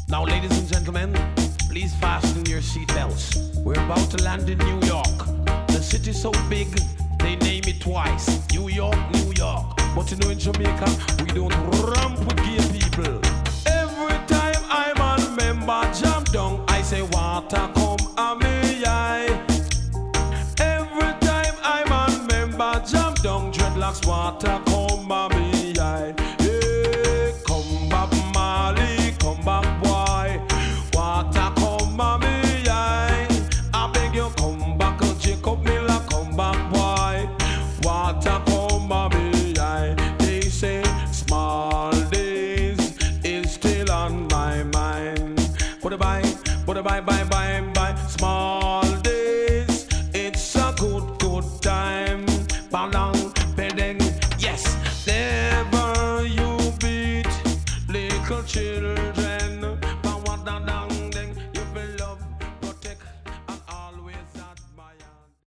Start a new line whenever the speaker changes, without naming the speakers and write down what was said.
Now, ladies and gentlemen, please fasten your seatbelts. We're about to land in New York. The city's so big, they name it twice. New York, New York. But you know in Jamaica, we don't ramp with gay people. Every time I'm a member jump down, I say water come a me eye. Every time I'm a member jump down, dreadlocks water come a me eye. Hey, come back Mali, come back boy. Water come a me eye. I beg you come back Jacob Miller, come back boy. Water come a me eye. They say small days is still on my mind. Bye. Small days, it's a good time. Balang, bedeng, yes. Never you beat little children.